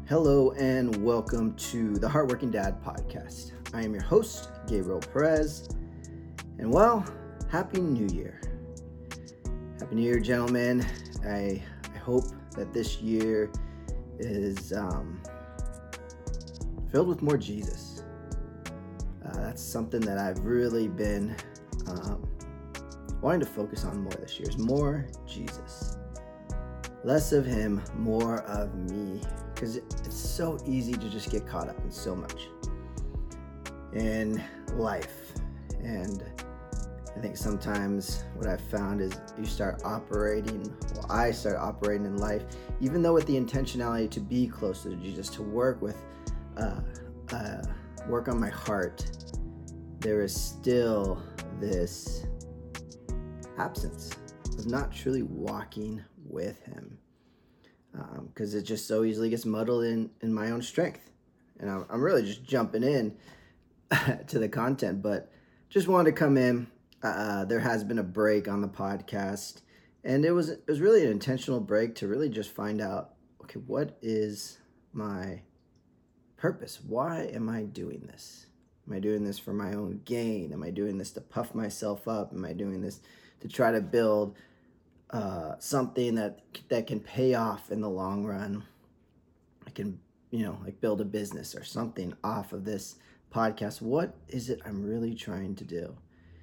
Hello and welcome to the Hardworking Dad podcast. I am your host, Gabriel Perez, and Happy New Year. Happy New Year, gentlemen. I hope that this year is filled with more Jesus. That's something that I've really been wanting to focus on more this year, is more Jesus. Less of him, more of me. Because it's so easy to just get caught up in so much in life. And I think sometimes what I've found is I start operating in life, even though with the intentionality to be closer to Jesus, to work with, work on my heart, there is still this absence of not truly walking with him. Because it just so easily gets muddled in my own strength. And I'm really just jumping in to the content, but just wanted to come in. There has been a break on the podcast, and it was really an intentional break to really just find out, okay, what is my purpose? Why am I doing this? Am I doing this for my own gain? Am I doing this to puff myself up? Am I doing this to try to build something that can pay off in the long run? I can, build a business or something off of this podcast. What is it I'm really trying to do?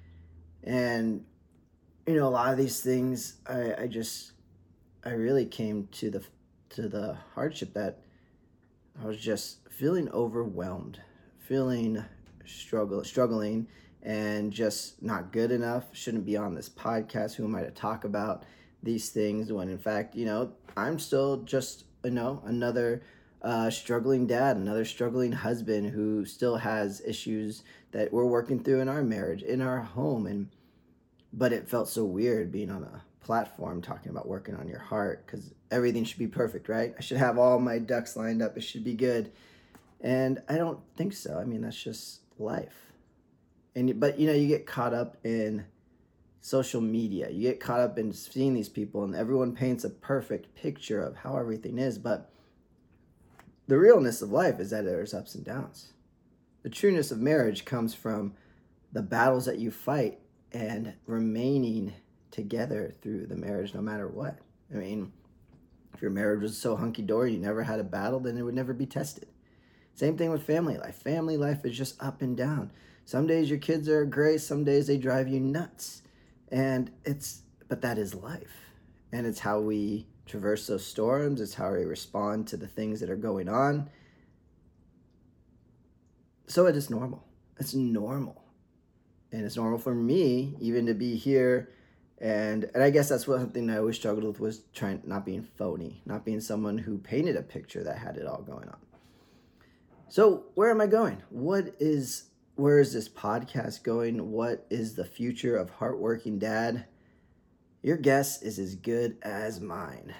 And, a lot of these things, I really came to the hardship that I was just feeling overwhelmed, feeling struggling, and just not good enough. Shouldn't be on this podcast. Who am I to talk about these things when in fact, I'm still just, another struggling dad, another struggling husband who still has issues that we're working through in our marriage, in our home. But it felt so weird being on a platform talking about working on your heart, because everything should be perfect, right? I should have all my ducks lined up. It should be good. And I don't think so. I mean, that's just life. But you get caught up in social media. You get caught up in seeing these people, and everyone paints a perfect picture of how everything is. But the realness of life is that there's ups and downs. The trueness of marriage comes from the battles that you fight and remaining together through the marriage, no matter what. I mean, if your marriage was so hunky-dory, you never had a battle, then it would never be tested. Same thing with family life. Family life is just up and down. Some days your kids are great, some days they drive you nuts. But that is life. And it's how we traverse those storms. It's how we respond to the things that are going on. So it is normal. It's normal. And it's normal for me even to be here. And I guess that's something I always struggled with, was trying not being phony, not being someone who painted a picture that had it all going on. So where am I going? Where is this podcast going? What is the future of Hardworking Dad? Your guess is as good as mine.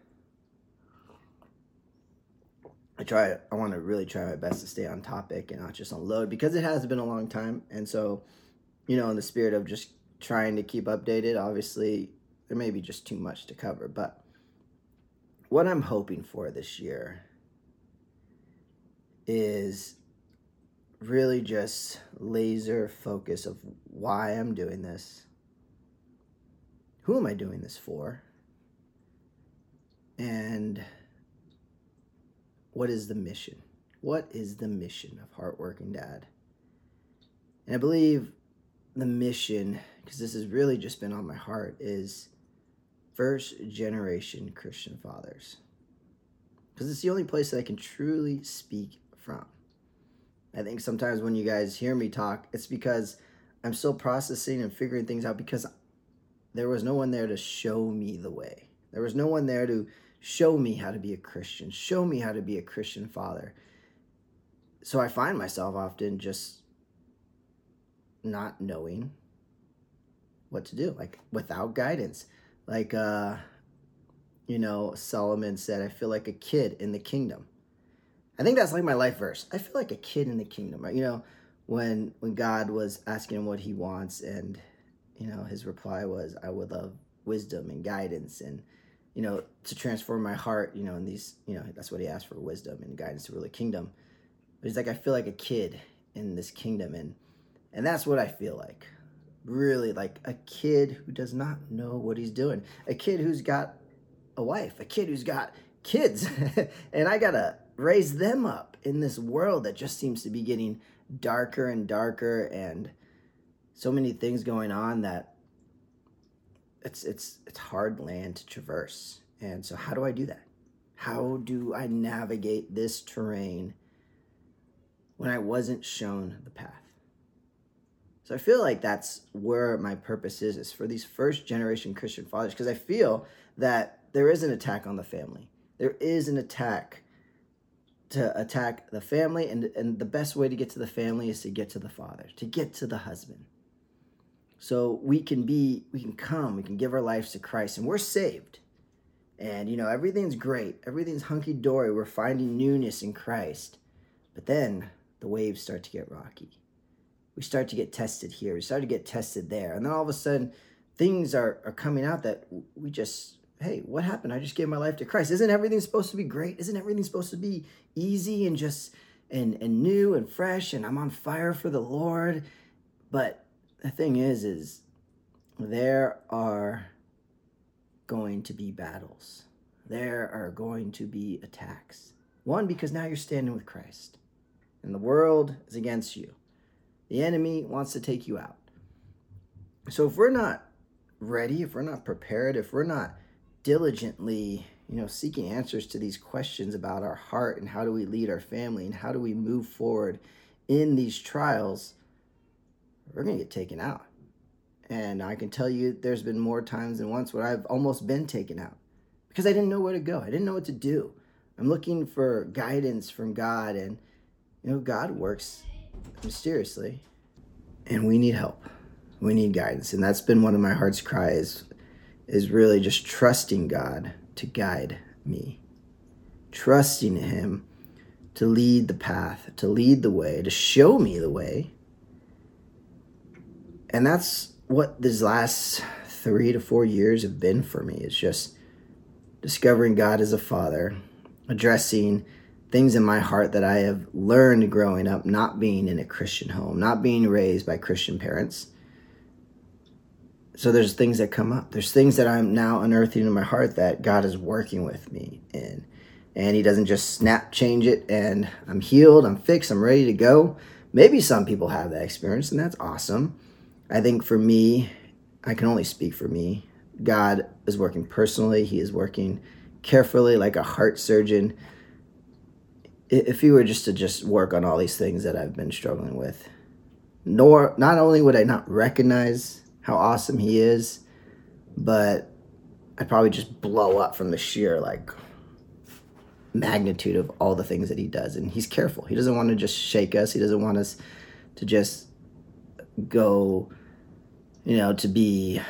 I want to really try my best to stay on topic and not just unload, because it has been a long time. And so, in the spirit of just trying to keep updated, obviously there may be just too much to cover. But what I'm hoping for this year is really just laser focus of why I'm doing this. Who am I doing this for? And what is the mission? What is the mission of Hardworking Dad? And I believe the mission, because this has really just been on my heart, is first generation Christian fathers. Because it's the only place that I can truly speak from. I think sometimes when you guys hear me talk, it's because I'm still processing and figuring things out, because there was no one there to show me the way. There was no one there to show me how to be a Christian, show me how to be a Christian father. So I find myself often just not knowing what to do, like without guidance. Like, Solomon said, I feel like a kid in the kingdom. I think that's like my life verse. I feel like a kid in the kingdom, right? When God was asking him what he wants, and his reply was, I would love wisdom and guidance and to transform my heart, in these, that's what he asked for, wisdom and guidance to rule the kingdom. But he's like, I feel like a kid in this kingdom. And that's what I feel like. Really, like a kid who does not know what he's doing. A kid who's got a wife. A kid who's got kids. And I got to raise them up in this world that just seems to be getting darker and darker, and so many things going on that it's hard land to traverse. And so how do I do that? How do I navigate this terrain when I wasn't shown the path? So I feel like that's where my purpose is for these first generation Christian fathers, because I feel that there is an attack on the family. There is an attack to attack the family, and the best way to get to the family is to get to the father, to get to the husband. So we can give our lives to Christ, and we're saved. And, everything's great. Everything's hunky-dory. We're finding newness in Christ. But then the waves start to get rocky. We start to get tested here. We start to get tested there. And then all of a sudden, things are coming out that we just, hey, what happened? I just gave my life to Christ. Isn't everything supposed to be great? Isn't everything supposed to be easy and just and new and fresh? And I'm on fire for the Lord. But the thing is there are going to be battles. There are going to be attacks. One, because now you're standing with Christ. And the world is against you. The enemy wants to take you out. So if we're not ready, if we're not prepared, if we're not diligently, seeking answers to these questions about our heart and how do we lead our family and how do we move forward in these trials, we're going to get taken out. And I can tell you there's been more times than once where I've almost been taken out because I didn't know where to go. I didn't know what to do. I'm looking for guidance from God, and God works mysteriously, and we need help. We need guidance. And that's been one of my heart's cries, is really just trusting God to guide me, trusting him to lead the path, to lead the way, to show me the way. And that's what these last 3 to 4 years have been for me. It's just discovering God as a father, addressing things in my heart that I have learned growing up, not being in a Christian home, not being raised by Christian parents. So there's things that come up. There's things that I'm now unearthing in my heart that God is working with me in. And he doesn't just snap change it and I'm healed, I'm fixed, I'm ready to go. Maybe some people have that experience, and that's awesome. I think for me, I can only speak for me. God is working personally. He is working carefully like a heart surgeon. If he were just to work on all these things that I've been struggling with, not only would I not recognize how awesome he is, but I'd probably just blow up from the sheer magnitude of all the things that he does. And he's careful. He doesn't want to just shake us. He doesn't want us to just go, to be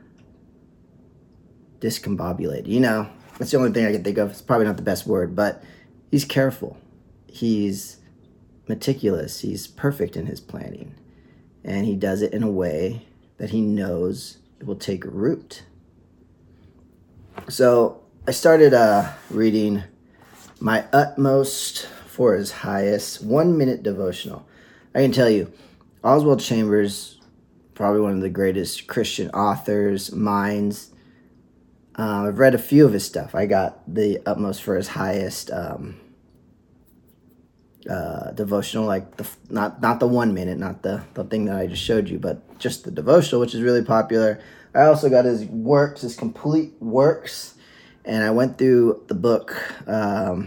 discombobulated. That's the only thing I can think of. It's probably not the best word, but he's careful. He's meticulous. He's perfect in his planning. And he does it in a way that he knows it will take root. So I started reading My Utmost for His Highest 1-minute devotional. I can tell you, Oswald Chambers, probably one of the greatest Christian authors, minds. I've read a few of his stuff. I got the Utmost for His Highest devotional, not the 1 minute, not the thing that I just showed you, but just the devotional, which is really popular. I also got his works, his complete works, and I went through the book, The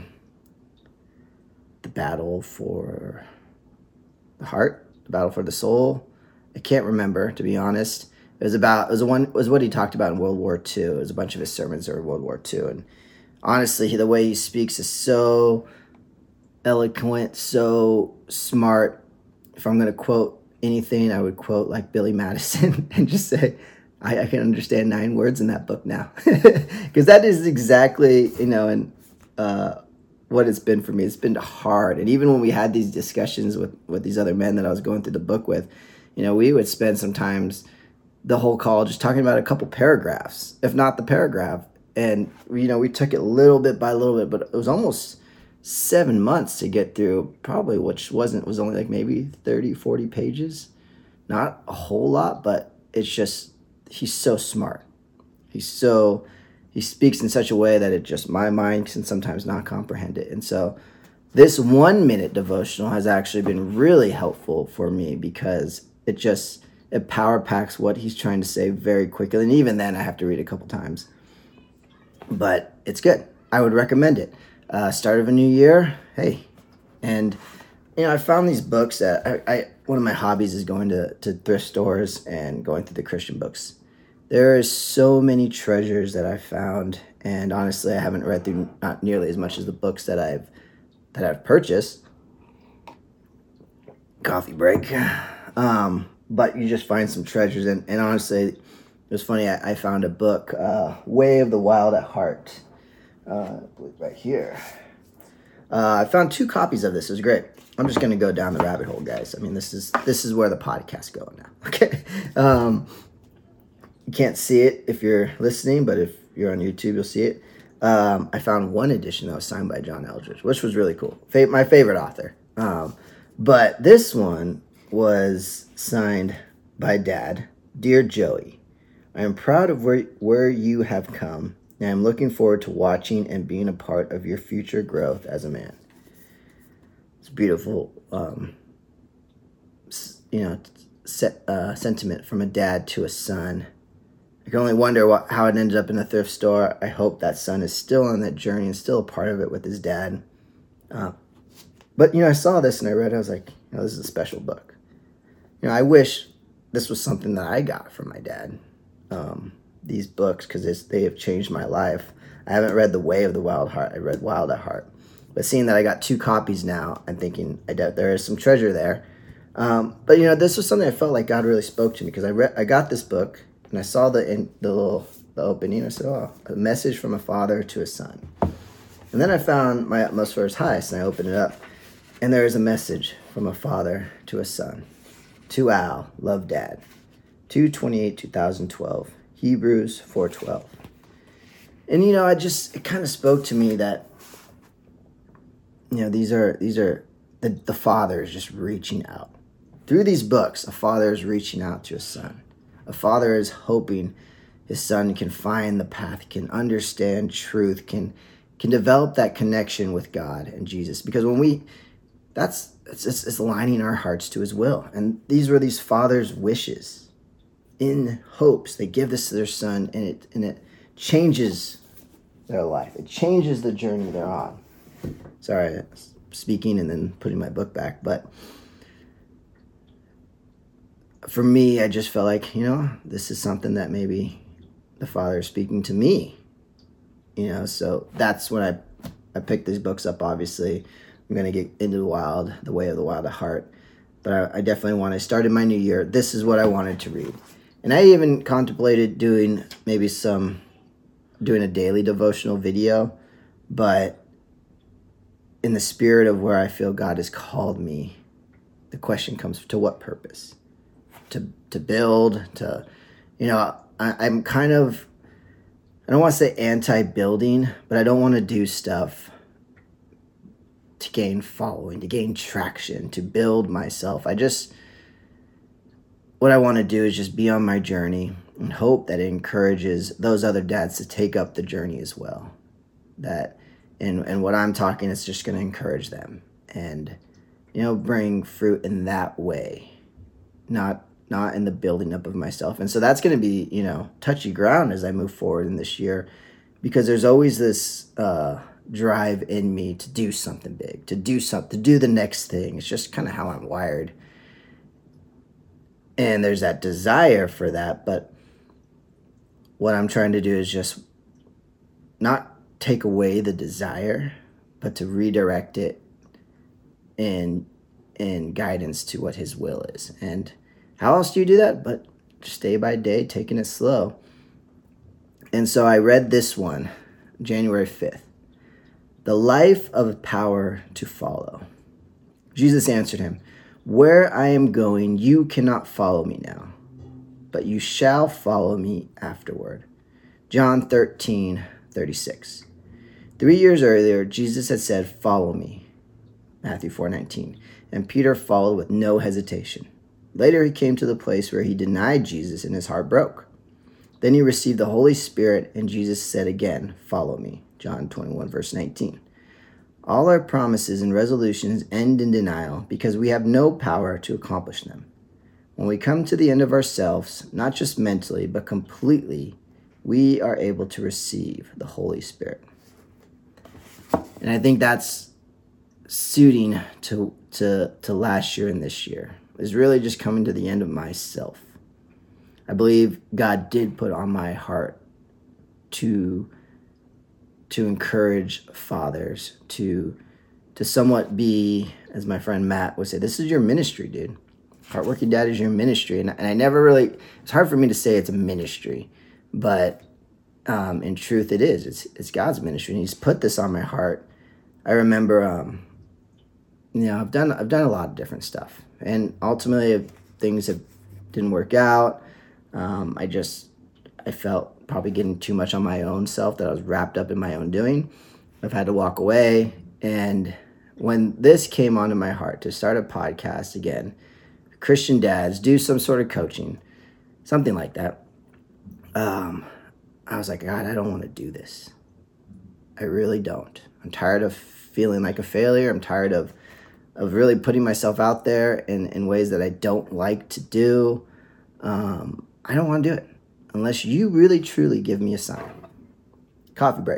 Battle for the Heart, The Battle for the Soul. I can't remember, to be honest. It was what he talked about in World War II. It was a bunch of his sermons during World War II, and honestly, the way he speaks is so eloquent, so smart. If I'm going to quote anything, I would quote like Billy Madison and just say, I can understand 9 words in that book now. Because that is exactly, what it's been for me. It's been hard. And even when we had these discussions with these other men that I was going through the book with, we would spend sometimes the whole call just talking about a couple paragraphs, if not the paragraph. And, we took it little bit by little bit, but it was almost 7 months to get through, probably, which was only like maybe 30, 40 pages. Not a whole lot, but it's just, he's so smart. He speaks in such a way that my mind can sometimes not comprehend it. And so this 1 minute devotional has actually been really helpful for me because it power packs what he's trying to say very quickly. And even then I have to read it a couple times, but it's good. I would recommend it. Start of a new year. Hey, and I found these books that one of my hobbies is going to thrift stores and going through the Christian books. There are so many treasures that I found, and honestly, I haven't read through not nearly as much as the books that I've purchased. Coffee break. But you just find some treasures, and honestly, it was funny. I found a book, Way of the Wild at Heart, right here. I found 2 copies of this. It was great. I'm just gonna go down the rabbit hole, guys. I mean, this is where the podcast's going now. Okay. You can't see it if you're listening, but if you're on YouTube, you'll see it. I found one edition that was signed by John Eldredge, which was really cool. My favorite author. But this one was signed by Dad. Dear Joey, I am proud of where you have come, and I'm looking forward to watching and being a part of your future growth as a man. It's beautiful, sentiment from a dad to a son. I can only wonder how it ended up in a thrift store. I hope that son is still on that journey and still a part of it with his dad. But, I saw this and I read it. I was like, this is a special book. I wish this was something that I got from my dad. These books, because they have changed my life. I haven't read The Way of the Wild Heart. I read Wild at Heart. But seeing that I got 2 copies now, I'm thinking there is some treasure there. But, this was something I felt like God really spoke to me, because I got this book. And I saw the opening. I said, a message from a father to a son. And then I found My Utmost for His Highest, and I opened it up. And there is a message from a father to a son. To Al, love Dad. 2/28/2012. Hebrews 4:12. And it kind of spoke to me that these are the father is just reaching out. Through these books, a father is reaching out to a son. A father is hoping his son can find the path, can understand truth, can develop that connection with God and Jesus. Because when it's lining our hearts to His will. And these were these fathers' wishes in hopes. They give this to their son, and it changes their life. It changes the journey they're on. Sorry, speaking and then putting my book back, but for me, I just felt like, this is something that maybe the Father is speaking to me, so that's when I picked these books up. Obviously, I'm going to get into The Way of the Wild at Heart, but I definitely started my new year. This is what I wanted to read. And I even contemplated doing a daily devotional video, but in the spirit of where I feel God has called me, the question comes, to what purpose? To build, I'm kind of, I don't want to say anti-building, but I don't want to do stuff to gain following, to gain traction, to build myself. What I want to do is just be on my journey and hope that it encourages those other dads to take up the journey as well. And what I'm talking is just going to encourage them and, bring fruit in that way, not in the building up of myself. And so that's going to be, touchy ground as I move forward in this year, because there's always this drive in me to do something big, to do the next thing. It's just kind of how I'm wired. And there's that desire for that. But what I'm trying to do is just not take away the desire, but to redirect it in guidance to what His will is. And how else do you do that? But just day by day, taking it slow. And so I read this one, January 5th. The life of power to follow. Jesus answered him, where I am going, you cannot follow me now, but you shall follow me afterward. John 13, 36. 3 years earlier, Jesus had said, "Follow me," Matthew 4:19, and Peter followed with no hesitation. Later, he came to the place where he denied Jesus and his heart broke. Then he received the Holy Spirit, and Jesus said again, "Follow me," John 21, verse 19. All our promises and resolutions end in denial because we have no power to accomplish them. When we come to the end of ourselves, not just mentally, but completely, we are able to receive the Holy Spirit. And I think that's suiting to last year and this year, is really just coming to the end of myself. I believe God did put on my heart to encourage fathers, to somewhat be, as my friend Matt would say, this is your ministry, dude. Heartworking Dad is your ministry. And I never really, it's hard for me to say it's a ministry, but in truth it is. It's God's ministry, and he's put this on my heart. I remember, I've done a lot of different stuff, and ultimately things didn't work out. I felt probably getting too much on my own self, that I was wrapped up in my own doing. I've had to walk away. And when this came onto my heart to start a podcast again, Christian dads, do some sort of coaching, something like that, I was like, God, I don't want to do this. I really don't. I'm tired of feeling like a failure. I'm tired of really putting myself out there in ways that I don't like to do. I don't want to do it unless you really, truly give me a sign. Coffee break.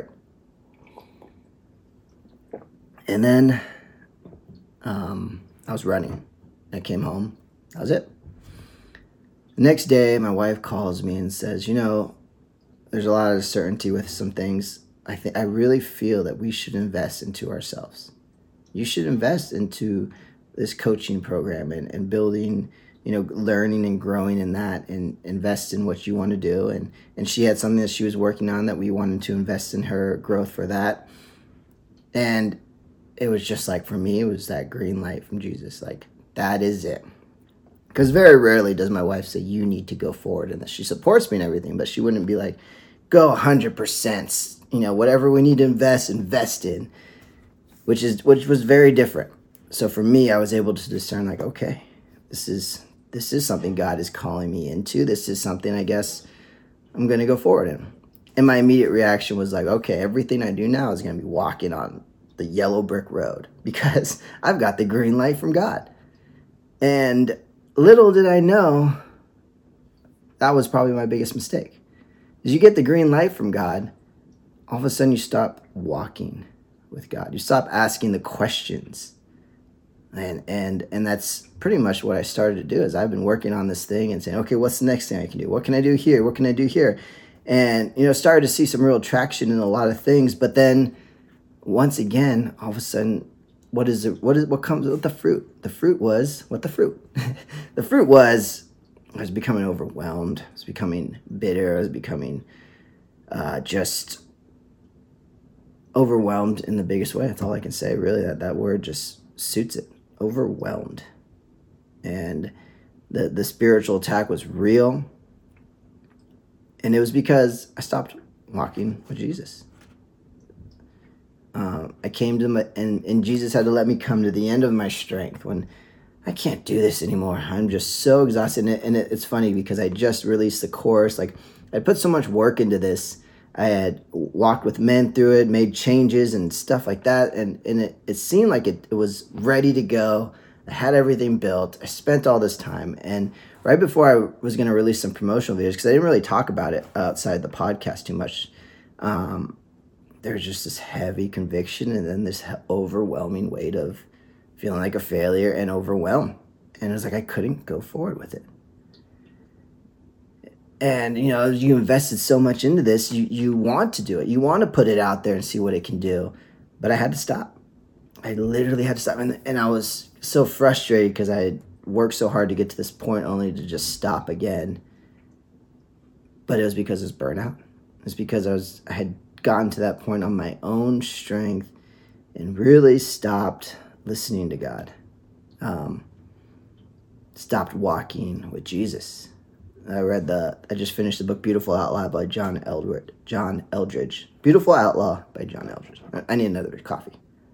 And then I was running. I came home. That was it. The next day, my wife calls me and says, there's a lot of uncertainty with some things. I really feel that we should invest into ourselves. You should invest into this coaching program and building, learning and growing in that, and invest in what you want to do. And she had something that she was working on that we wanted to invest in her growth for that. And it was just like, for me, it was that green light from Jesus. Like, that is it. Because very rarely does my wife say, you need to go forward in this. She supports me and everything, but she wouldn't be like, go 100%, whatever we need to invest in, which was very different. So for me, I was able to discern, like, okay, this is something God is calling me into. This is something I guess I'm going to go forward in. And my immediate reaction was like, okay, everything I do now is going to be walking on the yellow brick road because I've got the green light from God. And little did I know, that was probably my biggest mistake. As you get the green light from God, all of a sudden you stop walking with God. You stop asking the questions. And that's pretty much what I started to do. Is I've been working on this thing and saying, okay, what's the next thing I can do? What can I do here? What can I do here? And, started to see some real traction in a lot of things. But then once again, all of a sudden, what comes with the fruit? The fruit was, the fruit? The fruit was, I was becoming overwhelmed. I was becoming bitter. I was becoming just overwhelmed in the biggest way. That's all I can say, really. That word just suits it. Overwhelmed. And the spiritual attack was real. And it was because I stopped walking with Jesus. I came to him, and Jesus had to let me come to the end of my strength when I can't do this anymore. I'm just so exhausted. And it's funny because I just released the course. Like, I put so much work into this. I had walked with men through it, made changes and stuff like that. And it seemed like it was ready to go. I had everything built. I spent all this time. And right before I was going to release some promotional videos, because I didn't really talk about it outside the podcast too much, there was just this heavy conviction and then this overwhelming weight of feeling like a failure and overwhelmed. And it was like I couldn't go forward with it. And, you invested so much into this, you want to do it. You want to put it out there and see what it can do. But I had to stop. I literally had to stop. And I was so frustrated because I had worked so hard to get to this point only to just stop again. But it was because it was burnout. It was because I had gotten to that point on my own strength and really stopped listening to God. Stopped walking with Jesus. I just finished the book Beautiful Outlaw by John Eldredge. Beautiful Outlaw by John Eldredge. I need another coffee.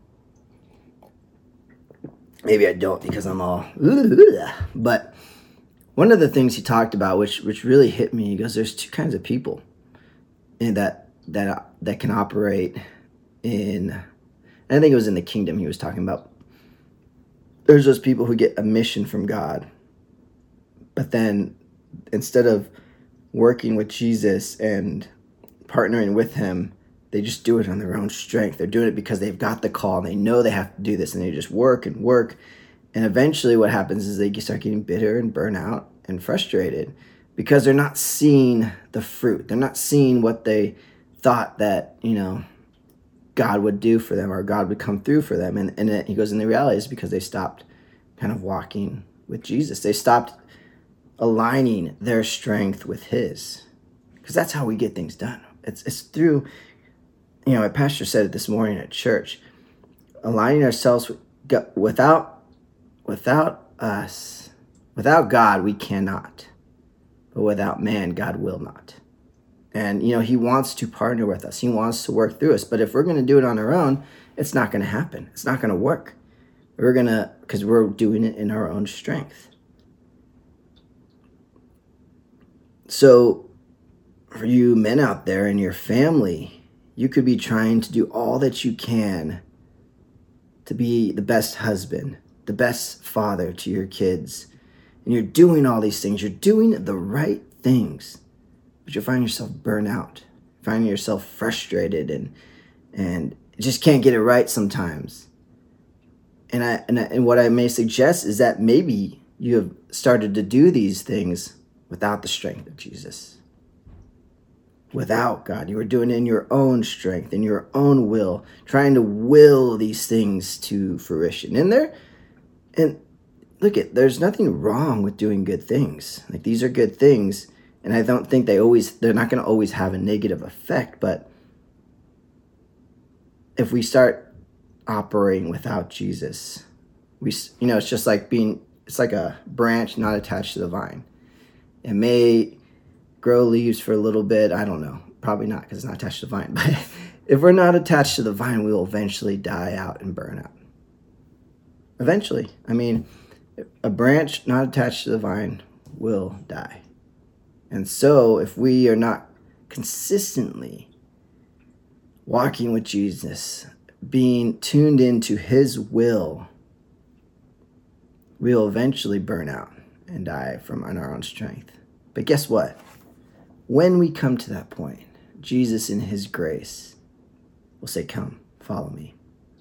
Maybe I don't because I'm all, but one of the things he talked about, which really hit me, he goes, there's two kinds of people that can operate in, I think it was in the kingdom he was talking about. There's those people who get a mission from God, but then instead of working with Jesus and partnering with him, they just do it on their own strength. They're doing it because they've got the call and they know they have to do this, and they just work and work. And eventually what happens is they start getting bitter and burnt out and frustrated because they're not seeing the fruit. They're not seeing what they thought that, God would do for them or God would come through for them. And then he goes, and the reality is because they stopped kind of walking with Jesus. They stopped aligning their strength with his, because that's how we get things done. It's through, a pastor said it this morning at church, aligning ourselves without God, we cannot, but without man, God will not. And, he wants to partner with us. He wants to work through us. But if we're going to do it on our own, it's not going to happen. It's not going to work. Because we're doing it in our own strength. So for you men out there in your family, you could be trying to do all that you can to be the best husband, the best father to your kids. And you're doing all these things. You're doing the right things. But you're finding yourself burnt out, finding yourself frustrated and just can't get it right sometimes. And what I may suggest is that maybe you have started to do these things without the strength of Jesus. Without God. You were doing it in your own strength, in your own will, trying to will these things to fruition. And there's nothing wrong with doing good things. Like, these are good things. And I don't think they're not going to always have a negative effect. But if we start operating without Jesus, it's just like it's like a branch not attached to the vine. It may grow leaves for a little bit. I don't know. Probably not, because it's not attached to the vine. But if we're not attached to the vine, we will eventually die out and burn out. Eventually. A branch not attached to the vine will die. And so if we are not consistently walking with Jesus, being tuned into his will, we'll eventually burn out and die on our own strength. But guess what? When we come to that point, Jesus in his grace will say, come, follow me.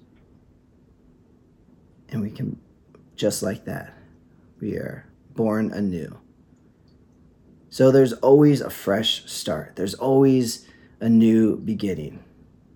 And we can, just like that, we are born anew. So there's always a fresh start. There's always a new beginning.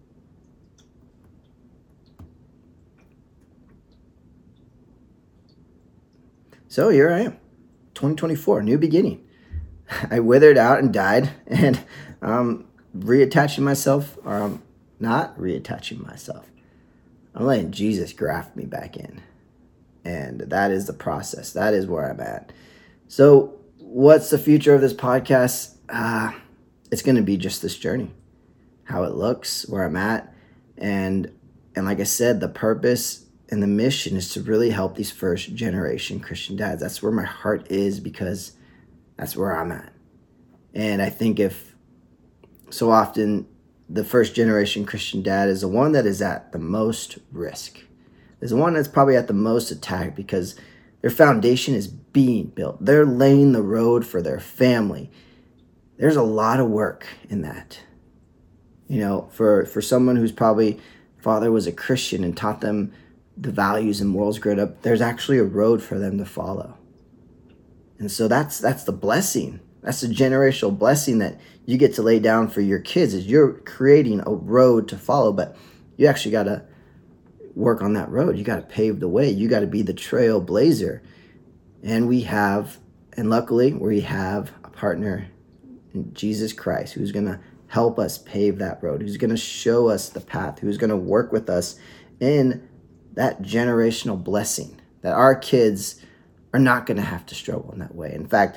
So here I am, 2024, new beginning. I withered out and died, and reattaching myself, or I'm not reattaching myself. I'm letting Jesus graft me back in. And that is the process. That is where I'm at. So what's the future of this podcast? It's going to be just this journey, how it looks, where I'm at. And like I said, the purpose and the mission is to really help these first generation Christian dads. That's where my heart is, because that's where I'm at. And I think if so often the first generation Christian dad is the one that is at the most risk, is the one that's probably at the most attack, because their foundation is being built. They're laying the road for their family. There's a lot of work in that. For someone who's probably father was a Christian and taught them the values and morals growing up, there's actually a road for them to follow. And so that's the blessing. That's the generational blessing that you get to lay down for your kids, is you're creating a road to follow, but you actually got to work on that road. You got to pave the way. You got to be the trailblazer. And luckily we have a partner in Jesus Christ who's going to help us pave that road, who's going to show us the path, who's going to work with us in that generational blessing, that our kids are not going to have to struggle in that way. In fact,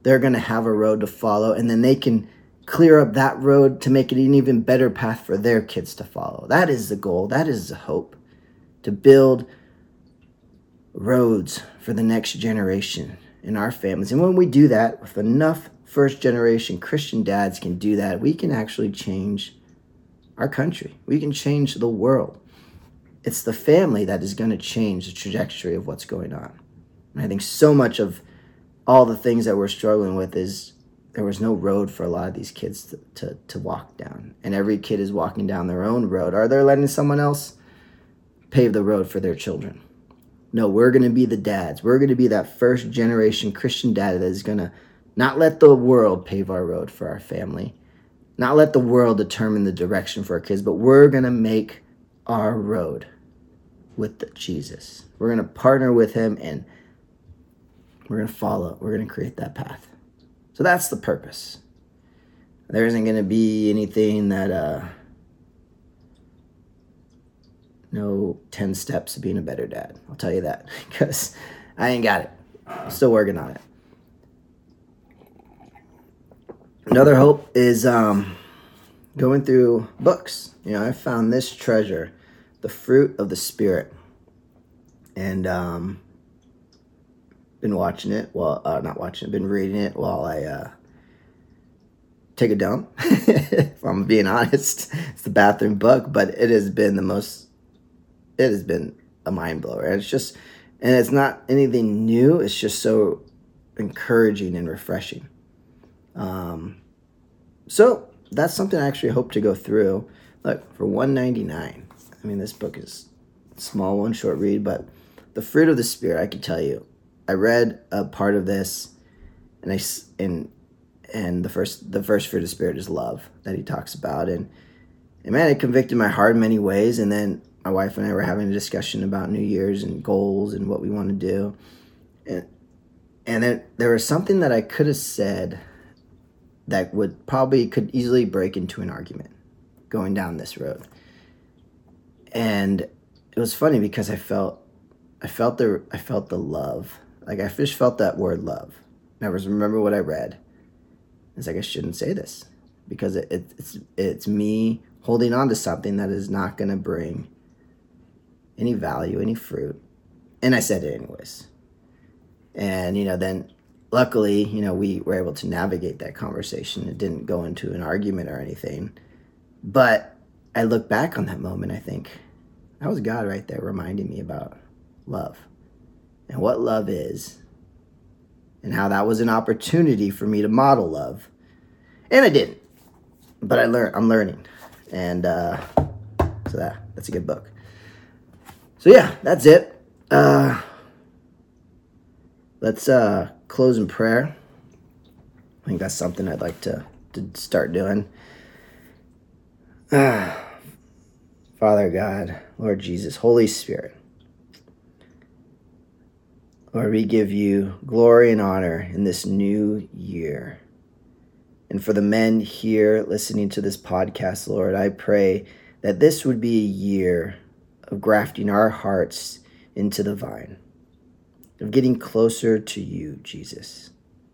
they're going to have a road to follow, and then they can clear up that road to make it an even better path for their kids to follow. That is the goal. That is the hope, to build roads for the next generation in our families. And when we do that, if enough first generation Christian dads can do that, we can actually change our country. We can change the world. It's the family that is going to change the trajectory of what's going on. And I think so much of all the things that we're struggling with is there was no road for a lot of these kids to walk down. And every kid is walking down their own road. Or they're letting someone else pave the road for their children. No, we're going to be the dads. We're going to be that first generation Christian dad that is going to not let the world pave our road for our family. Not let the world determine the direction for our kids, but we're going to make our road with Jesus. We're going to partner with him, and we're going to follow. We're going to create that path. So that's the purpose. There isn't going to be anything that, no 10 steps to being a better dad. I'll tell you that, because I ain't got it. I'm still working on it. Another hope is going through books. I found this treasure, The Fruit of the Spirit. And been watching it, been reading it while I take a dump. If I'm being honest, it's the bathroom book, but it has been a mind blower. And it's not anything new. It's just so encouraging and refreshing. So that's something I actually hope to go through. Look, for $1.99. I mean, this book is a small one, short read, but The Fruit of the Spirit, I can tell you, I read a part of this, and the first fruit of the Spirit is love that he talks about, and man, it convicted my heart in many ways. And then my wife and I were having a discussion about New Year's and goals and what we want to do, and then there was something that I could have said that could easily break into an argument going down this road. And it was funny because I felt the love. Like, I just felt that word love. And I remember what I read. It's like, I shouldn't say this because it's me holding on to something that is not going to bring any value, any fruit. And I said it anyways. And, then luckily, we were able to navigate that conversation. It didn't go into an argument or anything. But I look back on that moment, I think, that was God right there reminding me about love and what love is and how that was an opportunity for me to model love. And I didn't, but I'm learning. And so that's a good book. So yeah, that's it. Let's close in prayer. I think that's something I'd like to start doing. Father God, Lord Jesus, Holy Spirit, Lord, we give you glory and honor in this new year. And for the men here listening to this podcast, Lord, I pray that this would be a year of grafting our hearts into the vine, of getting closer to you, Jesus.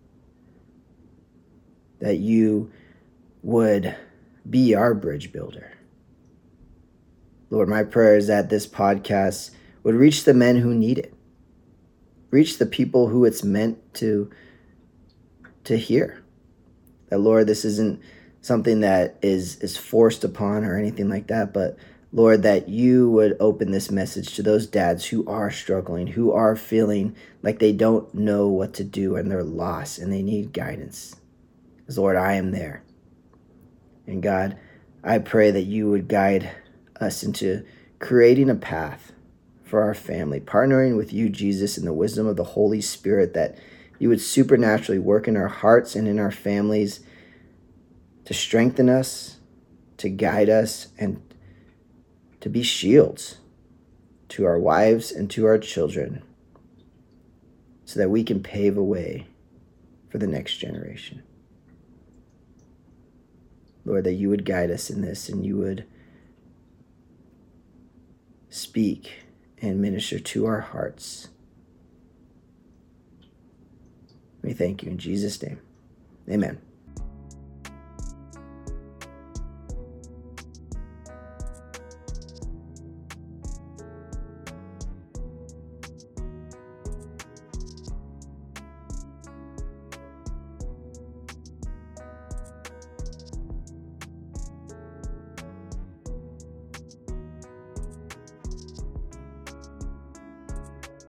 That you would be our bridge builder. Lord, my prayer is that this podcast would reach the men who need it. Reach the people who it's meant to hear. That, Lord, this isn't something that is forced upon or anything like that, but Lord, that you would open this message to those dads who are struggling, who are feeling like they don't know what to do and they're lost and they need guidance. Because, Lord, I am there. And God, I pray that you would guide us into creating a path for our family, partnering with you, Jesus, in the wisdom of the Holy Spirit, that you would supernaturally work in our hearts and in our families to strengthen us, to guide us, and to be shields to our wives and to our children so that we can pave a way for the next generation. Lord, that you would guide us in this and you would speak and minister to our hearts. We thank you in Jesus' name. Amen.